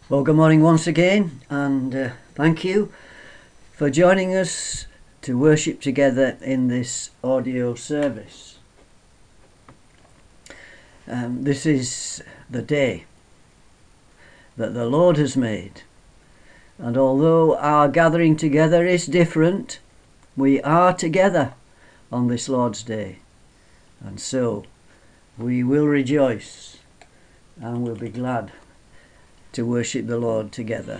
Well, good morning once again, and thank you for joining us to worship together in this audio service. This is the day that the Lord has made, and although our gathering together is different, we are together on this Lord's Day, and so we will rejoice and we'll be glad to worship the Lord together.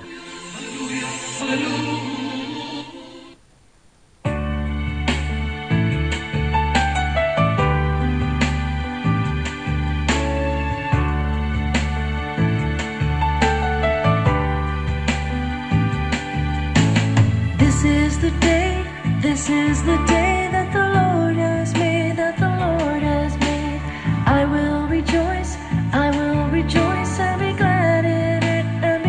This is the day that the Lord has made, I will rejoice and be glad in it,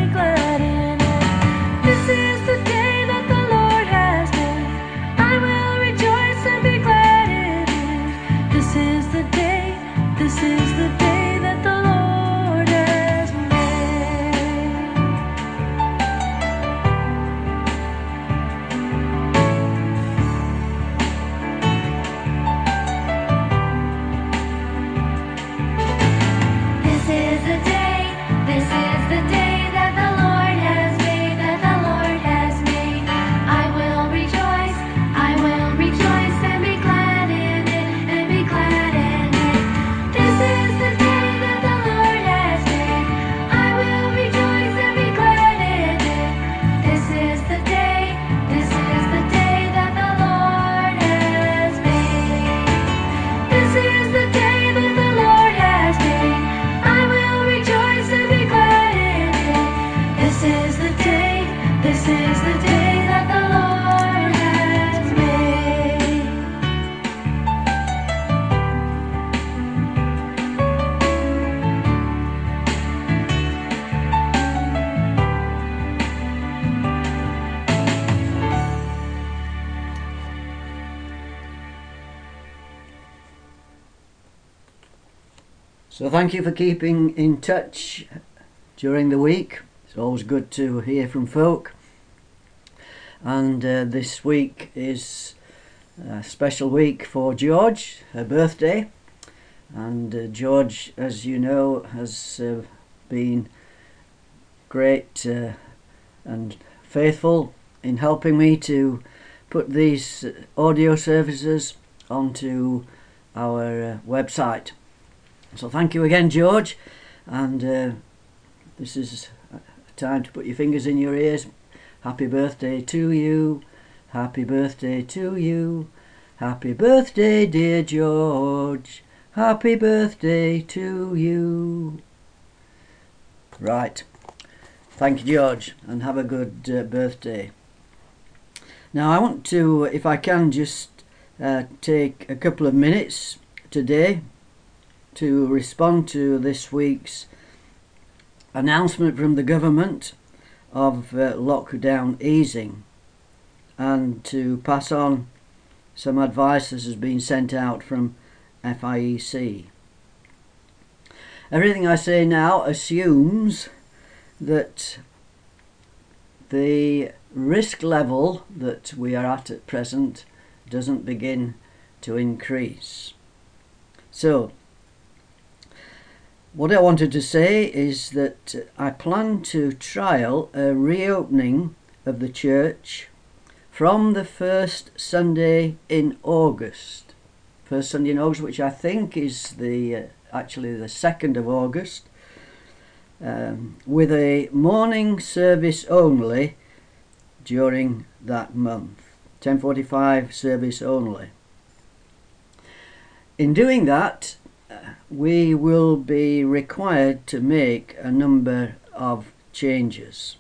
This is the day that the Lord has made, I will rejoice and be glad in it. This is the day that the Lord has made. This is the day that the Lord has made, I will rejoice and be glad in it, This is the day that the Lord has made, I will rejoice and be glad in it. This is the day that the Lord has made. This is the day that the Lord has made, I will rejoice and be glad in it. This is the day that the Lord has made. So thank you for keeping in touch during the week. It's always good to hear from folk. And this week is a special week for George, her birthday. And George, as you know, has been great and faithful in helping me to put these audio services onto our website. So thank you again, George, and this is a time to put your fingers in your ears. Happy birthday to you, happy birthday to you, happy birthday dear George, happy birthday to you. Right, thank you, George, and have a good birthday. Now I want to, if I can, just take a couple of minutes today to respond to this week's announcement from the government of lockdown easing, and to pass on some advice that has been sent out from FIEC. Everything I say now assumes that the risk level that we are at present doesn't begin to increase. So what I wanted to say is that I plan to trial a reopening of the church from the first Sunday in August. First Sunday in August, which I think is actually the 2nd of August, with a morning service only during that month. 10:45 service only. In doing that, we will be required to make a number of changes.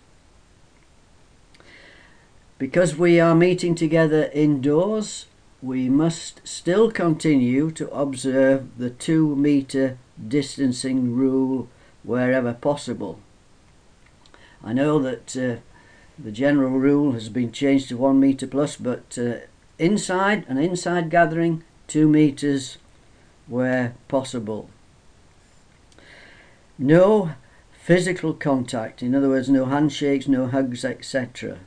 Because we are meeting together indoors, we must still continue to observe the 2-metre distancing rule wherever possible. I know that the general rule has been changed to 1 metre plus, but inside gathering, 2 metres where possible. No physical contact. In other words, no handshakes, no hugs, etc.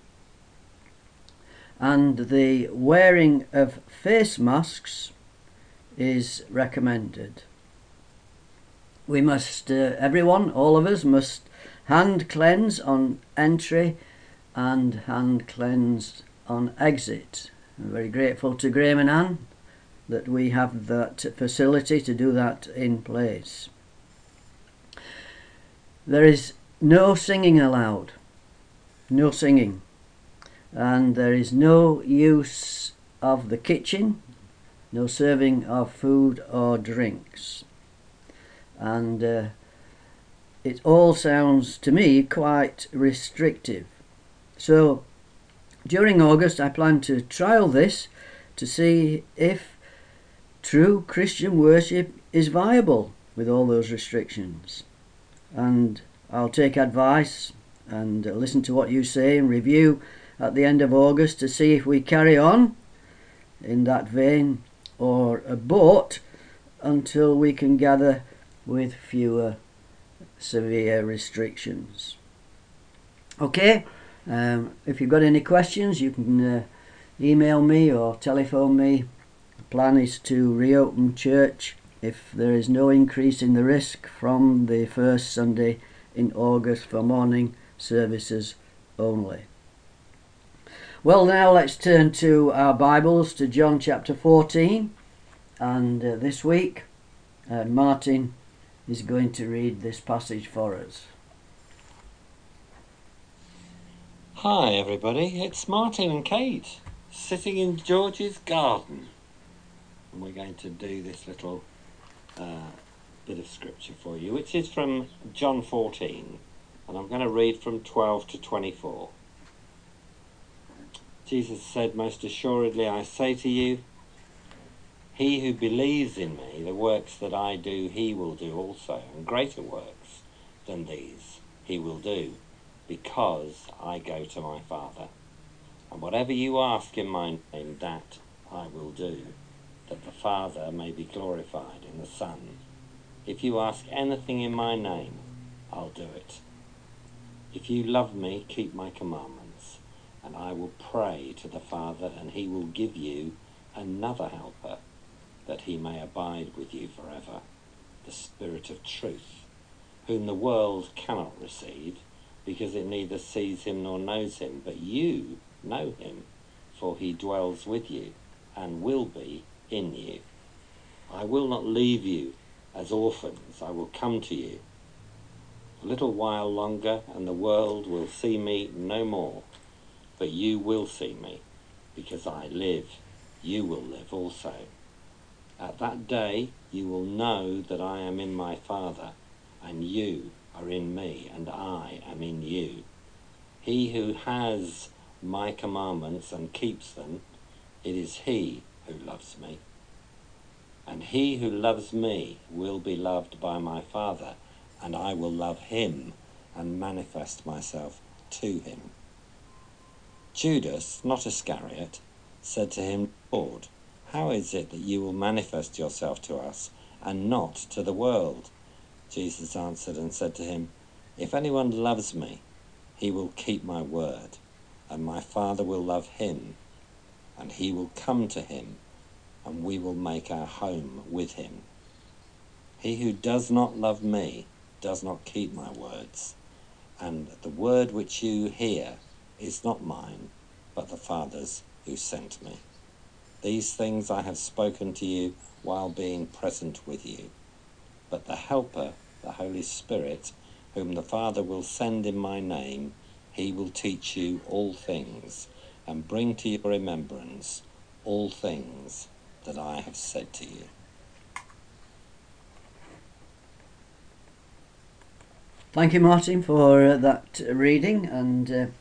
And the wearing of face masks is recommended. We must, everyone, all of us, must hand cleanse on entry and hand cleanse on exit. I'm very grateful to Graham and Anne that we have that facility to do that in place. There is no singing allowed, no singing, and there is no use of the kitchen, no serving of food or drinks. And it all sounds to me quite restrictive. So during August I plan to trial this to see if true Christian worship is viable with all those restrictions. And I'll take advice and listen to what you say and review at the end of August to see if we carry on in that vein or abort until we can gather with fewer severe restrictions. Okay, if you've got any questions you can email me or telephone me. The plan is to reopen church if there is no increase in the risk from the first Sunday in August for morning services only. Well, now let's turn to our Bibles to John chapter 14, and this week Martin is going to read this passage for us. Hi everybody, it's Martin and Kate sitting in George's garden, and we're going to do this little bit of scripture for you, which is from John 14, and I'm going to read from 12 to 24. Jesus said, "Most assuredly I say to you, he who believes in me, the works that I do he will do also, and greater works than these he will do, because I go to my Father. And whatever you ask in my name, that I will do, that the Father may be glorified in the Son. If you ask anything in my name, I'll do it. If you love me, keep my commandments, and I will pray to the Father, and he will give you another helper, that he may abide with you forever, the Spirit of truth, whom the world cannot receive, because it neither sees him nor knows him, but you know him, for he dwells with you and will be in you. I will not leave you as orphans, I will come to you. A little while longer, and the world will see me no more, but you will see me, because I live, you will live also. At that day you will know that I am in my Father, and you are in me, and I am in you. He who has my commandments and keeps them, it is he who loves me. And he who loves me will be loved by my Father, and I will love him and manifest myself to him." Judas, not Iscariot, said to him, "Lord, how is it that you will manifest yourself to us and not to the world?" Jesus answered and said to him, "If anyone loves me, he will keep my word, and my Father will love him, and he will come to him, and we will make our home with him. He who does not love me does not keep my words, and the word which you hear is not mine, but the Father's who sent me. These things I have spoken to you while being present with you. But the Helper, the Holy Spirit, whom the Father will send in my name, he will teach you all things, and bring to your remembrance all things that I have said to you." Thank you, Martin, for that reading, and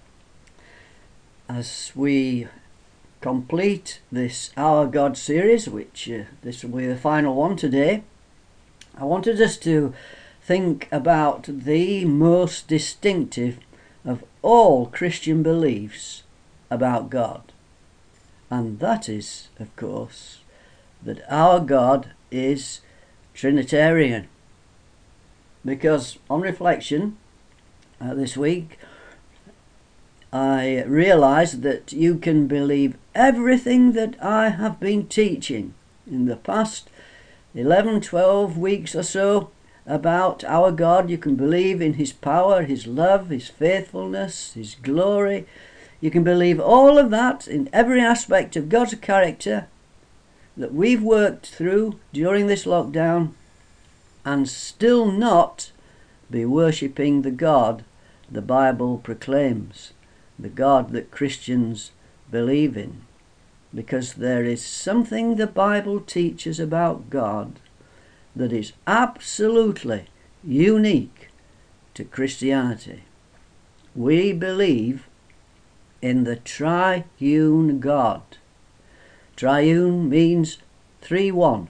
as we complete this Our God series, which this will be the final one today, I wanted us to think about the most distinctive of all Christian beliefs about God, and that is, of course, that our God is Trinitarian. because on reflection this week, I realised that you can believe everything that I have been teaching in the past 11, 12 weeks or so about our God. You can believe in his power, his love, his faithfulness, his glory. You can believe all of that in every aspect of God's character that we've worked through during this lockdown, and still not be worshipping the God the Bible proclaims, the God that Christians believe in. Because there is something the Bible teaches about God that is absolutely unique to Christianity. We believe in the triune God. Triune means 3-1.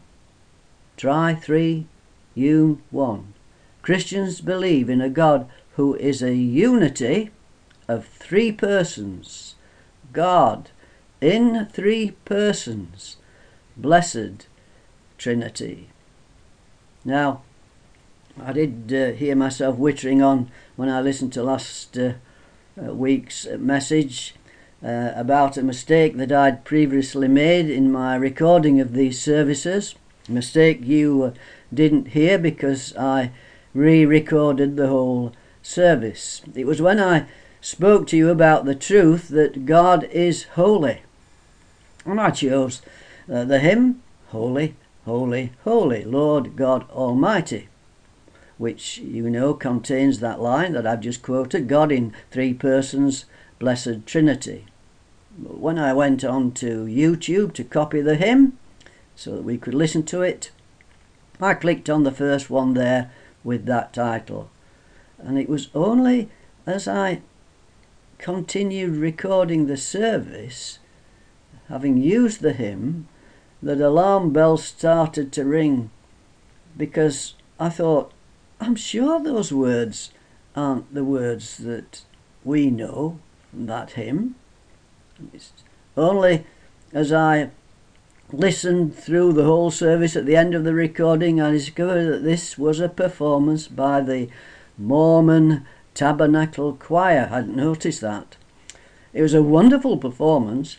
Tri-3, un, one. Christians believe in a God who is a unity of 3 persons. God in 3 persons. Blessed Trinity. Now, I did hear myself wittering on when I listened to last week's message about a mistake that I'd previously made in my recording of these services. A mistake you didn't hear because I re-recorded the whole service. It was when I spoke to you about the truth that God is holy. And I chose the hymn, Holy, Holy, Holy, Lord God Almighty, which you know contains that line that I've just quoted, God in 3 persons, Blessed Trinity. When I went on to YouTube to copy the hymn so that we could listen to it, I clicked on the first one there with that title. And it was only as I continued recording the service, having used the hymn, that alarm bells started to ring, because I thought, I'm sure those words aren't the words that we know from that hymn. It's only as I listened through the whole service at the end of the recording, I discovered that this was a performance by the Mormon Tabernacle Choir. I hadn't noticed that. It was a wonderful performance.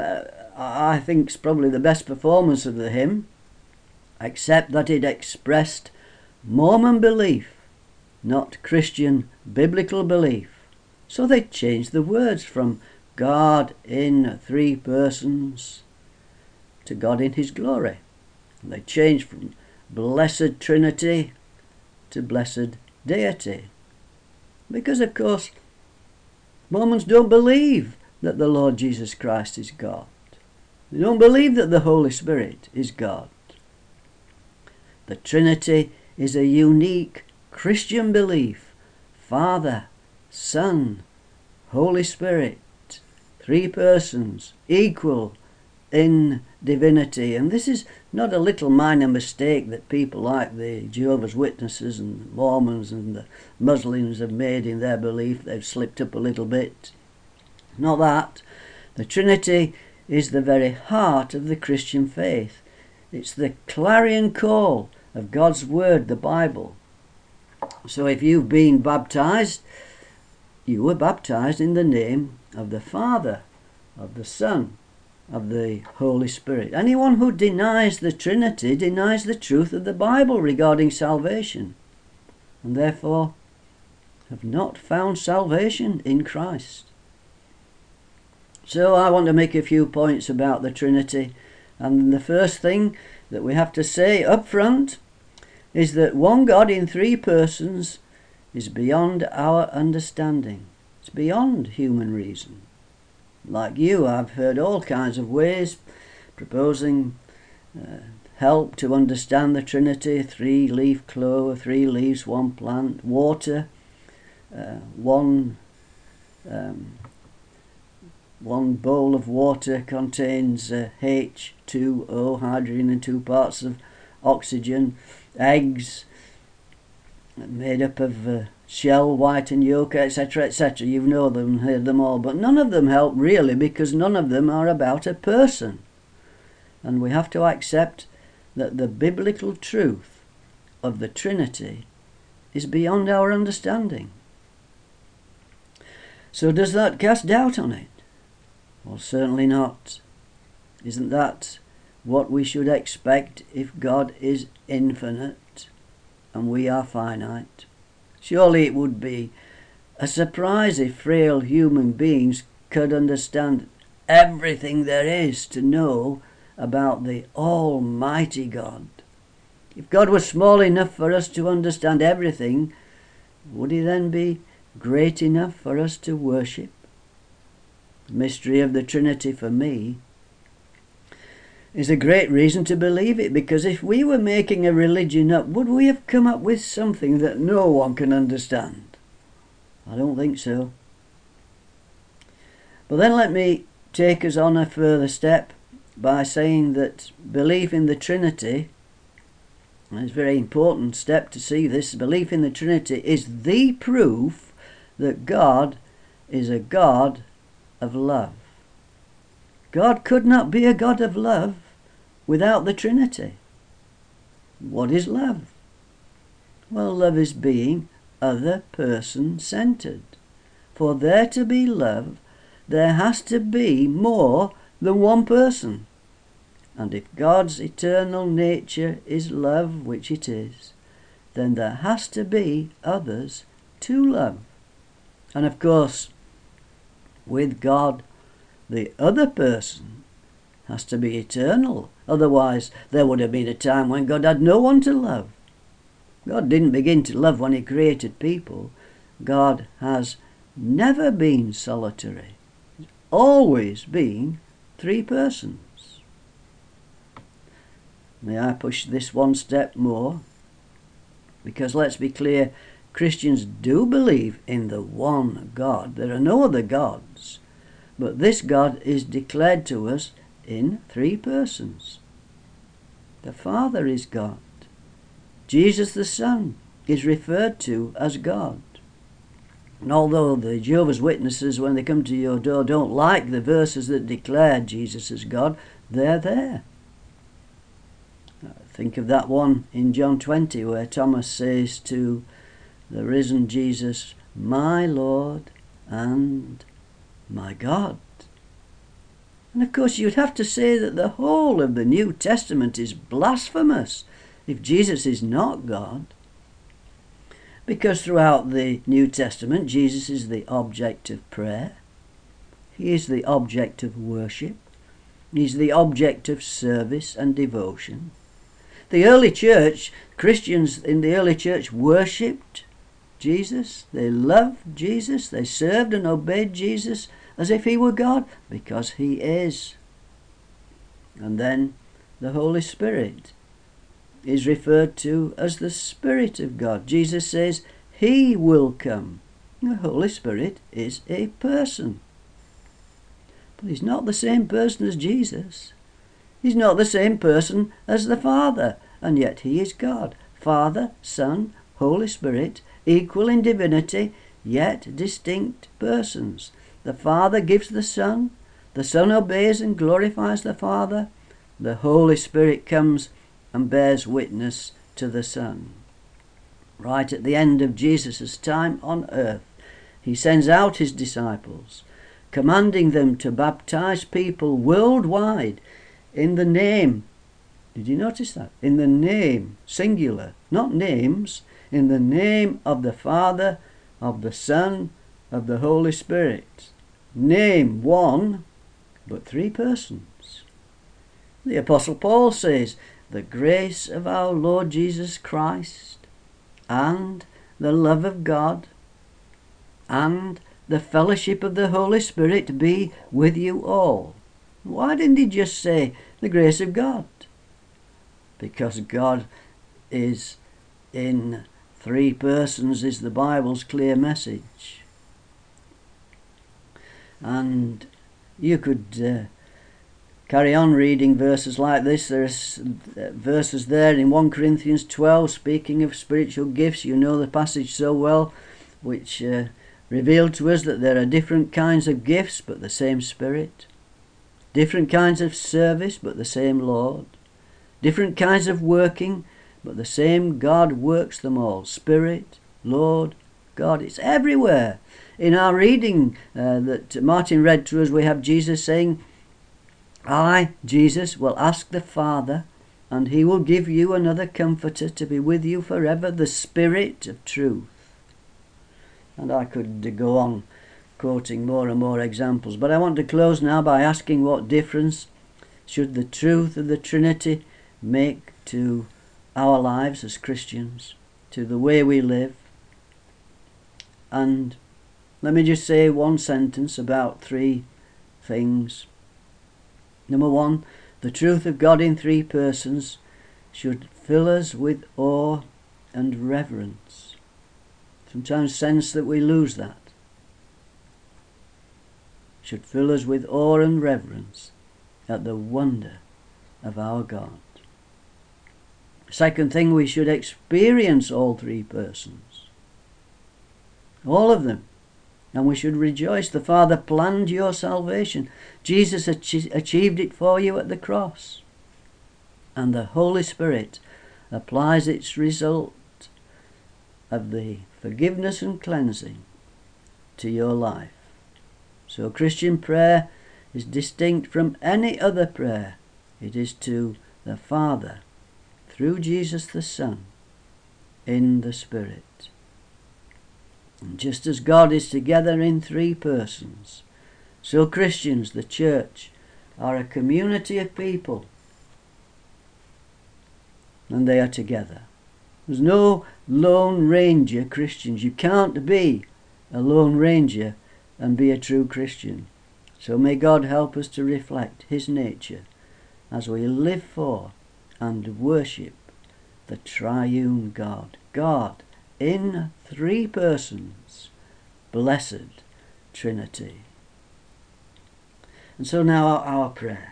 I think it's probably the best performance of the hymn, except that it expressed Mormon belief, not Christian biblical belief. So they changed the words from God in 3 persons to God in his glory. And they changed from Blessed Trinity to Blessed Deity. Because, of course, Mormons don't believe that the Lord Jesus Christ is God. They don't believe that the Holy Spirit is God. The Trinity is a unique Christian belief. Father, Son, Holy Spirit, 3 persons, equal in divinity. And this is not a little minor mistake that people like the Jehovah's Witnesses and the Mormons and the Muslims have made in their belief. They've slipped up a little bit. Not that. The Trinity is the very heart of the Christian faith. It's the clarion call of God's Word, the Bible. So if you've been baptized, you were baptized in the name of the Father, of the Son, of the Holy Spirit. Anyone who denies the Trinity denies the truth of the Bible regarding salvation, and therefore have not found salvation in Christ. So I want to make a few points about the Trinity, and the first thing that we have to say up front is that one God in 3 persons is beyond our understanding. It's beyond human reason. Like you, I've heard all kinds of ways proposing help to understand the Trinity: 3-leaf clover, 3 leaves, 1 plant, water, one bowl of water contains H2O, hydrogen, and 2 parts of oxygen. Eggs made up of shell, white and yolk, etc., etc. You know them and heard them all, but none of them help really, because none of them are about a person. And we have to accept that the biblical truth of the Trinity is beyond our understanding. So does that cast doubt on it? Well, certainly not. Isn't that what we should expect if God is infinite and we are finite? Surely it would be a surprise if frail human beings could understand everything there is to know about the Almighty God. If God was small enough for us to understand everything, would he then be great enough for us to worship? The mystery of the Trinity for me is a great reason to believe it, because if we were making a religion up, would we have come up with something that no one can understand? I don't think so. But then let me take us on a further step by saying that belief in the Trinity, and it's a very important step to see this, belief in the Trinity is the proof that God is a God of love. God could not be a God of love without the Trinity. What is love? Well, love is being other person centered. For there to be love, there has to be more than one person. And if God's eternal nature is love, which it is, then there has to be others to love. And of course, with God, the other person has to be eternal. Otherwise, there would have been a time when God had no one to love. God didn't begin to love when he created people. God has never been solitary. He's always been three persons. May I push this one step more? Because let's be clear, Christians do believe in the one God. There are no other gods. But this God is declared to us in three persons. The Father is God. Jesus the Son is referred to as God. And although the Jehovah's Witnesses, when they come to your door, don't like the verses that declare Jesus as God, they're there. Think of that one in John 20 where Thomas says to the risen Jesus, "My Lord and my God." And of course you'd have to say that the whole of the New Testament is blasphemous if Jesus is not God. Because throughout the New Testament Jesus is the object of prayer. He is the object of worship. He's the object of service and devotion. The early church, Christians in the early church worshipped Jesus. They loved Jesus. They served and obeyed Jesus as if he were God, because he is. And then the Holy Spirit is referred to as the Spirit of God. Jesus says he will come. The Holy Spirit is a person. But he's not the same person as Jesus. He's not the same person as the Father, and yet he is God. Father, Son, Holy Spirit, equal in divinity, yet distinct persons. The Father gives the Son obeys and glorifies the Father, the Holy Spirit comes and bears witness to the Son. Right at the end of Jesus' time on earth, he sends out his disciples, commanding them to baptize people worldwide in the name. Did you notice that? In the name, singular, not names, in the name of the Father, of the Son, of the Holy Spirit. Name one, but three persons. The Apostle Paul says, the grace of our Lord Jesus Christ, and the love of God, and the fellowship of the Holy Spirit be with you all. Why didn't he just say the grace of God? Because God is in three persons is the Bible's clear message. And you could carry on reading verses like this. There's verses there in 1 Corinthians 12 speaking of spiritual gifts. You know the passage so well, which revealed to us that there are different kinds of gifts but the same Spirit, different kinds of service but the same Lord, different kinds of working but the same God works them all. Spirit, Lord, God, it's everywhere. In our reading that Martin read to us, we have Jesus saying, I, Jesus, will ask the Father, and he will give you another comforter to be with you forever, the Spirit of truth. And I could go on quoting more and more examples, but I want to close now by asking, what difference should the truth of the Trinity make to our lives as Christians, to the way we live? And let me just say one sentence about three things. Number one, the truth of God in three persons should fill us with awe and reverence. Sometimes sense that we lose that. Should fill us with awe and reverence at the wonder of our God. Second thing, we should experience all three persons. All of them. And we should rejoice. The Father planned your salvation. Jesus achieved it for you at the cross. And the Holy Spirit applies its result of the forgiveness and cleansing to your life. So Christian prayer is distinct from any other prayer. It is to the Father through Jesus the Son in the Spirit. And just as God is together in three persons, so Christians, the church, are a community of people, and they are together. There's no Lone Ranger Christians. You can't be a Lone Ranger and be a true Christian. So may God help us to reflect his nature as we live for and worship the triune God. God in three persons, blessed Trinity. And so now our prayer.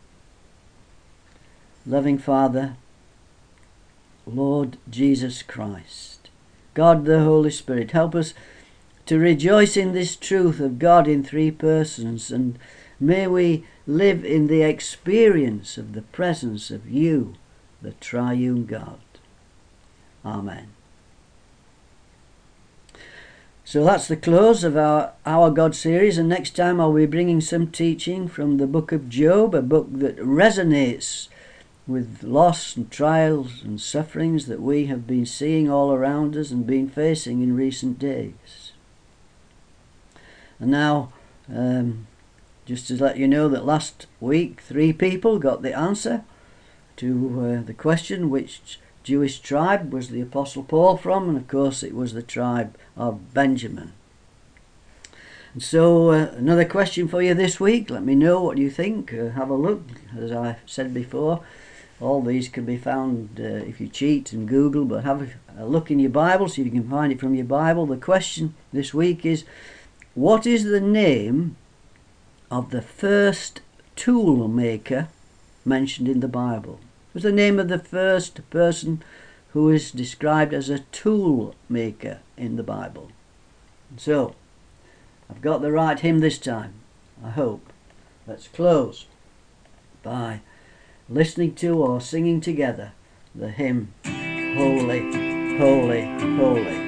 Loving Father, Lord Jesus Christ, God the Holy Spirit, help us to rejoice in this truth of God in three persons, and may we live in the experience of the presence of you, the triune God. Amen. So that's the close of our God series, and next time I'll be bringing some teaching from the book of Job, a book that resonates with loss and trials and sufferings that we have been seeing all around us and been facing in recent days. And now, just to let you know that last week 3 people got the answer to the question, which Jewish tribe was the Apostle Paul from, and of course it was the tribe of Benjamin. And so another question for you this week. Let me know what you think. Have a look. As I said before, all these can be found if you cheat and Google, but have a look in your Bible, see if you can find it from your Bible. The question this week is, what is the name of the first tool maker mentioned in the Bible? Was the name of the first person who is described as a tool maker in the Bible? So, I've got the right hymn this time, I hope. Let's close by listening to or singing together the hymn, Holy, Holy, Holy.